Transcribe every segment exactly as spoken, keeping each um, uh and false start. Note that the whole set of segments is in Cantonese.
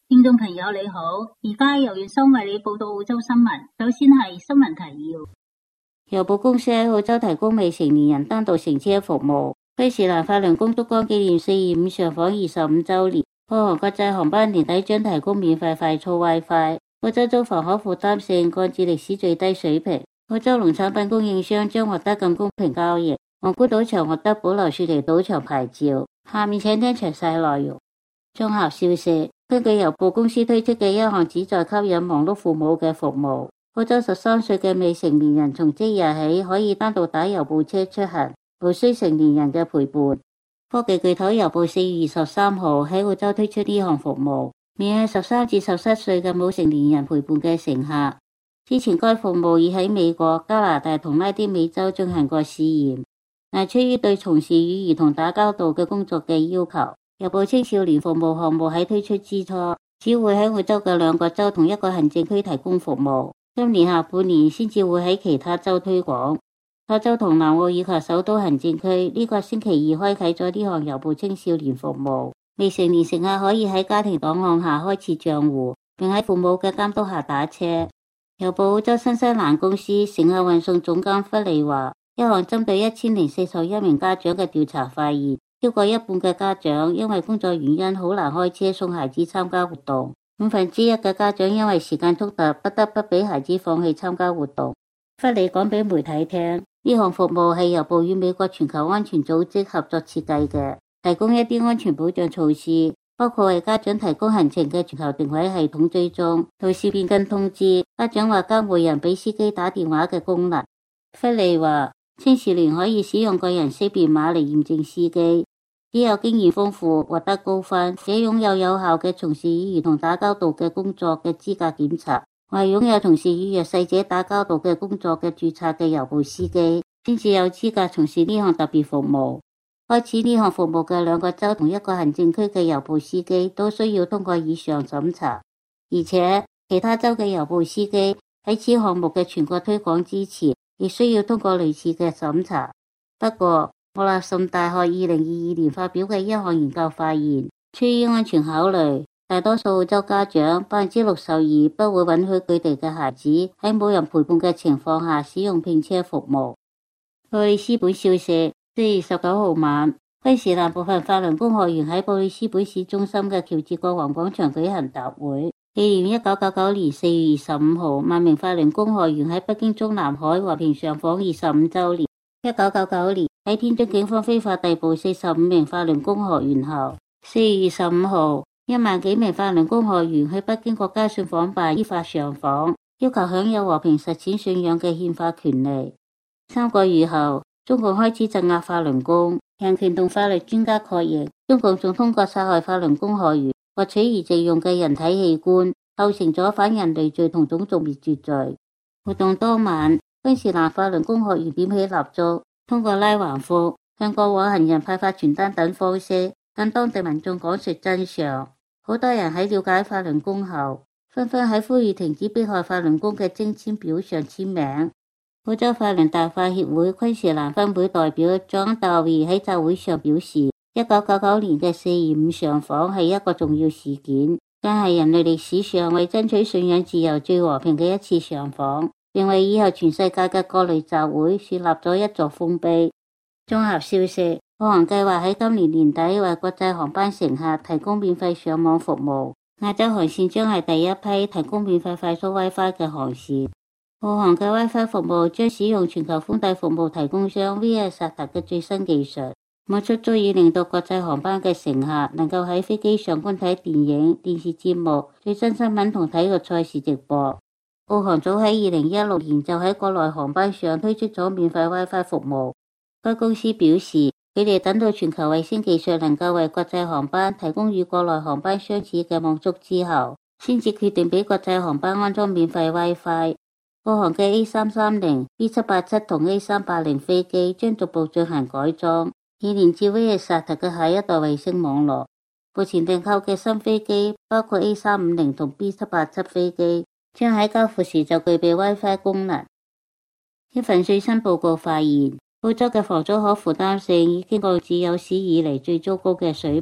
聽眾朋友你好，而家由袁生為你報道澳洲新聞。首先係新聞提要。郵報公司喺澳洲提供未成年人單獨乘車服務。昆士蘭法輪功燭光紀念四二五上訪二十五周年，澳航國際航班年底將提供免費快速 WiFi。澳洲租房可負擔性降至歷史最低水平。澳洲農產品供應商將獲得更公平交易。皇冠賭場獲得保留雪梨賭場牌照。下面請聽詳細內容。綜合消息，根據郵報公司推出嘅一項旨在吸引忙碌父母嘅服務，澳洲十三歲嘅未成年人從即日起可以單獨打郵報車出行，無需成年人嘅陪伴。科技巨頭郵報四月二十三號喺澳洲推出呢項服務，免去十三至十七歲嘅冇成年人陪伴嘅乘客。之前該服務已喺美國、加拿大同拉丁美洲進行過試驗，但出於對從事與兒童打交道嘅工作嘅要求，郵報青少年服務項目喺推出之初，只會喺澳洲嘅兩個州同一個行政區提供服務。今年下半年先至會喺其他州推廣。加州同南澳以及首都行政區呢個星期二開啟咗呢項郵報青少年服務。未成年乘客可以喺家庭檔案下開設賬戶，並喺父母嘅監督下打車。郵報澳洲新西蘭公司乘客運送總監弗利話，一項針對一千零四十一名家長嘅調查發現，超過一半嘅家長因為工作原因好難開車送孩子參加活動，五分之一嘅家長因為時間衝突不得不俾孩子放棄參加活動。弗利講俾媒體聽，呢項服務係郵報與美國全球安全組織合作設計嘅，提供一啲安全保障措施，包括為家長提供行程嘅全球定位系統追蹤、圖示變更通知、家長或監護人俾司機打電話嘅功能。弗利話，青少年可以使用個人識別碼嚟驗證司機，只有經驗豐富、獲得高分且擁有有效嘅從事與兒童打交道嘅工作嘅資格檢查，或擁有從事與弱勢者打交道嘅工作嘅註冊嘅郵報司機，先至有資格從事呢項特別服務。開始呢項服務嘅兩個州同一個行政區嘅郵報司機都需要通過以上審查，而且其他州嘅郵報司機喺此項目嘅全國推廣之前，亦需要通過類似嘅審查。不過，莫納遜大學二零二二年發表嘅一項研究發現，出於安全考慮，大多數澳洲家長百分之六十二不會允許佢哋嘅孩子喺冇人陪伴嘅情況下使用拼車服務。布里斯本消息，四月十九號晚，昆士蘭部分法輪功學員喺布里斯本市中心嘅喬治國王廣場舉行集會，紀念一九九九年四月二十五號萬名法輪功學員喺北京中南海和平上訪二十五周年。一九九九年喺天津警方非法逮捕四十五名法輪功學員後，四月二十五號一萬幾名法輪功學員去北京國家信訪辦依法上訪，要求享有和平實踐信仰嘅憲法權利。三個月後，中共開始鎮壓法輪功，人權同法律專家確認，中共仲通過殺害法輪功學員，獲取而借用嘅人體器官，構成咗反人類罪同種族滅絕罪。活動當晚，昆士蘭法輪功學員點起蠟燭，通過拉橫幅、向過往行人派發傳單等方式，向當地民眾講述真相。好多人喺了解法輪功後，紛紛喺呼籲停止迫害法輪功嘅徵簽表上簽名。澳洲法輪大法協會昆士蘭分會代表莊道爾喺集會上表示，一九九九年嘅四二五上訪係一個重要事件，更係人類歷史上為爭取信仰自由最和平嘅一次上訪，並為以後全世界嘅各類集會樹立咗一座豐碑。綜合消息，澳航計劃喺今年年底為國際航班乘客提供免費上網服務，亞洲航線將係第一批提供免費快速 WiFi 嘅航線。澳航嘅 WiFi 服務將使用全球寬帶服務提供商 Viasat 嘅最新技術，網速足以令到國際航班嘅乘客能夠喺飛機上觀睇電影、電視節目、最新新聞同體育賽事直播。澳航早喺二零一六年就喺國內航班上推出咗免費 WiFi 服務。該公司表示，佢哋等到全球衛星技術能夠為國際航班提供與國內航班相似嘅網速之後，先至決定俾國際航班安裝免費 WiFi。澳航嘅 A 三三零、B 七八七同 A 三八零飛機將逐步進行改裝，以連接 Viasat 嘅下一代衛星網絡。目前訂購嘅新飛機包括 A 三五零同 B 七八七飛機，將喺交付時就具備 WiFi 功能。一份最新報告發現，澳洲嘅房租可負擔性已經降至有史以嚟最糟糕嘅水平，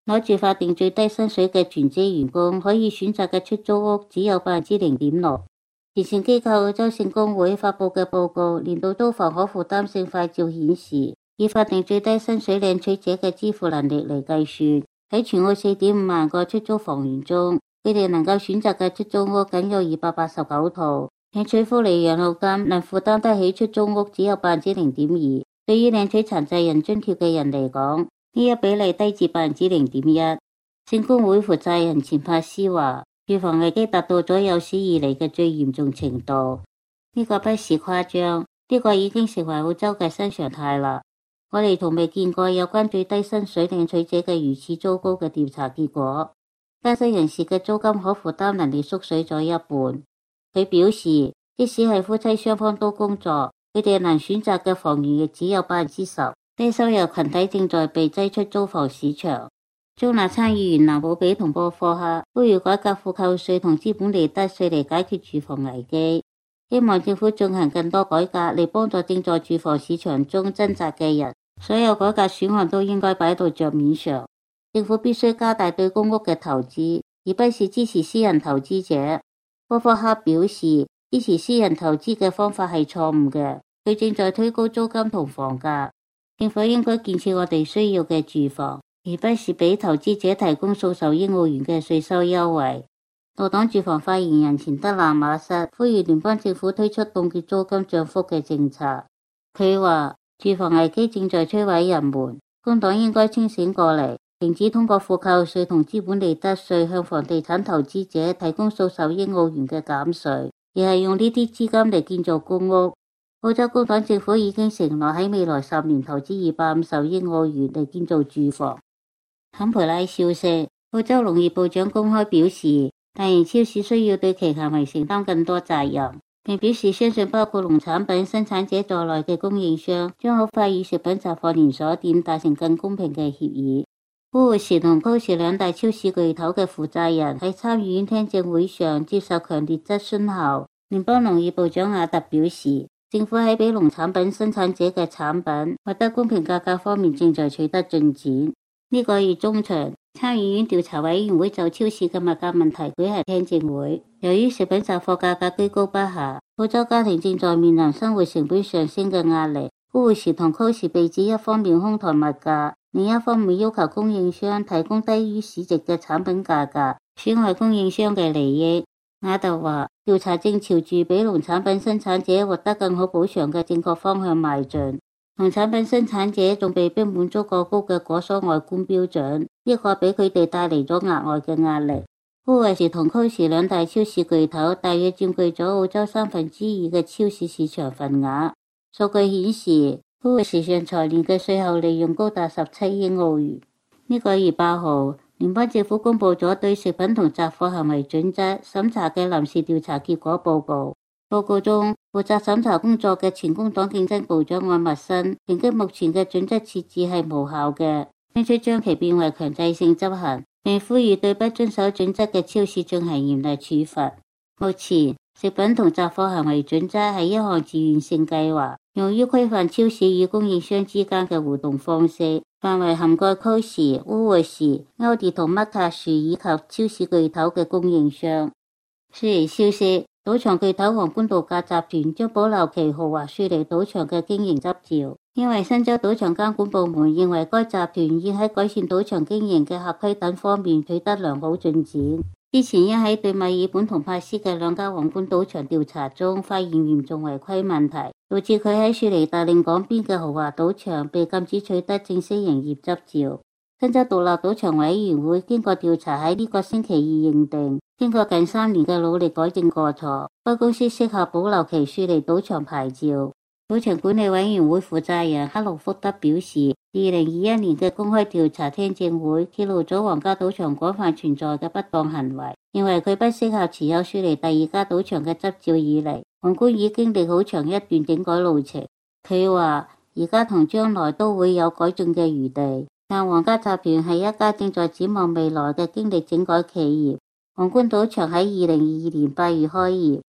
攞住法定最低薪水嘅全職員工可以選擇嘅出租屋只有百分之零點六。前線機構澳洲聖公會發佈嘅報告年度租房可負擔性快照顯示，以法定最低薪水領取者嘅支付能力嚟計算，喺全澳四點五萬個出租房源中，佢哋能夠選擇嘅出租屋僅有二百八十九套，領取福利養老金能負擔得起出租屋只有百分之零點二。對於領取殘疾人津貼嘅人嚟講，呢一比例低至百分之零點一。聖公會負責人錢柏斯話，住房危機達到咗有史以嚟嘅最嚴重程度，呢個不是誇張，呢個已經成為澳洲嘅新常態啦。我哋從未見過有關最低薪水領取者嘅如此糟糕嘅調查結果。單身人士嘅租金可負擔能力縮水咗一半。佢表示，即使係夫妻雙方都工作，佢哋能選擇嘅房源亦只有百分之十。低收入群體正在被擠出租房市場。中立參議員南保比同波科克呼籲改革負扣稅同資本利得稅嚟解決住房危機，希望政府進行更多改革嚟幫助正在住房市場中掙扎嘅人。所有改革選項都應該擺到桌面上。政府必須加大對公屋嘅投資，而不是支持私人投資者。波科克表示，支持私人投資嘅方法係錯誤嘅，佢正在推高租金同房價。政府應該建設我哋需要嘅住房，而不是俾投資者提供數十億澳元嘅稅收優惠。綠黨住房發言人錢德納馬瑟呼籲聯邦政府推出凍結租金漲幅嘅政策。佢話，住房危機正在摧毀人們，工黨應該清醒過嚟，停止通過負扣稅同資本利得稅向房地產投資者提供數十億澳元嘅減稅，而係用呢啲資金嚟建造公屋。澳洲工黨政府已經承諾喺未來十年投資二百五十億澳元嚟建造住房。坎培拉消息，澳洲農業部長公開表示，大型超市需要對其行為承擔更多責任，並表示相信包括農產品生產者在內嘅供應商將好快與食品雜貨連鎖店達成更公平嘅協議。烏活時同高時兩大超市巨頭嘅負責人喺參議院聽證會上接受強烈質詢後，聯邦農業部長亞特表示，政府喺俾農產品生產者嘅產品獲得公平價格方面正在取得進展。呢個月中旬，參議院調查委員會就超市嘅物價問題舉行聽證會。由於食品雜貨價格居高不下，澳洲家庭正在面臨生活成本上升嘅壓力。烏活時同高時被指一方面哄抬物價，另一方面要求供應商提供低於市值嘅產品價格，損害供應商嘅利益。亞特話，調查正朝住俾農產品生產者獲得更好補償嘅正確方向邁進。農產品生產者仲被迫滿足過高嘅果蔬外觀標準，呢個俾佢哋帶嚟咗額外嘅壓力。烏活時同高時兩大超市巨頭大約佔據咗澳洲三分之二嘅超市市場份額。數據顯示，烏活時上財年嘅稅後利潤高達十七億澳元。呢個月八號，聯邦政府公布咗對食品同雜貨行為準則審查嘅臨時調查結果報告。報告中，負責審查工作嘅前工黨競爭部長愛默生抨擊目前嘅準則設置係無效嘅，爭取將其變為強制性執行，並呼籲對不遵守準則嘅超市進行嚴厲處罰。目前，食品同雜貨行為準則係一項自願性計劃，用於規範超市與供應商之間嘅互動方式，範圍涵蓋高時、烏活時、歐迪同麥卡樹以及超市巨頭嘅供應商。雖然消息，賭場巨頭皇冠度假集團將保留其豪華雪梨賭場嘅經營執照，因為新州賭場監管部門認為該集團已喺改善賭場經營嘅合規等方面取得良好進展。之前因喺對墨爾本同珀斯嘅兩家皇冠賭場調查中發現嚴重違規問題，導致佢喺雪梨大令港邊嘅豪華賭場被禁止取得正式營業執照。新州獨立賭場委員會經過調查喺呢個星期二認定，經過近三年嘅努力改正過錯，該公司適合保留其雪梨賭場牌照。賭場管理委員會負責人克魯福德表示，二零二一年嘅公開調查聽證會揭露咗皇家賭場廣泛存在嘅不當行為，認為佢不適合持有雪梨第二家賭場嘅執照以嚟，皇冠已經歷好長一段整改路程。佢話而家同將來都會有改進嘅餘地，但皇家集團係一家正在展望未來嘅經歷整改企業。皇冠賭場喺二零二二年八月開業，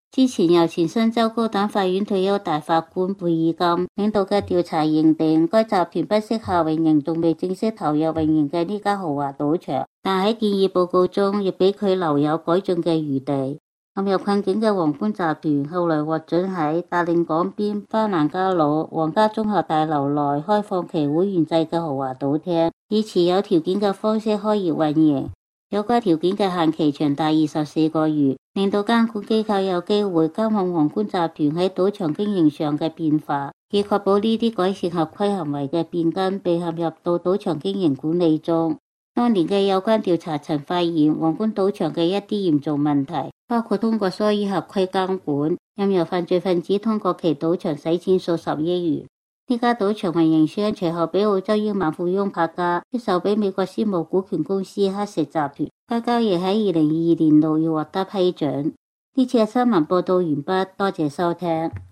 之前由前新州高等法院退休大法官貝爾金領導嘅調查認定，該集團不適合運營仲未正式投入運營嘅呢家豪華賭場，但喺建議報告中亦俾佢留有改進嘅餘地。陷入困境嘅皇冠集團後來獲准喺達令港邊巴蘭加魯皇家綜合大樓內開放其會員制嘅豪華賭廳，以持有條件嘅方式開業運營。有關條件嘅限期長達二十四個月，令到監管機構有機會監控皇冠集團喺賭場經營上嘅變化，以確保呢啲改善合規行為嘅變更被陷入到賭場經營管理中。當年嘅有關調查曾發現皇冠賭場嘅一啲嚴重問題，包括通過疏於合規監管，任由犯罪分子通過其賭場洗錢數十億元。呢家賭場運營商隨後俾澳洲億萬富翁帕加出售俾美國私募股權公司黑石集團，該交易喺二零二二年六月獲得批准。呢次嘅新聞報道完畢，多謝收聽。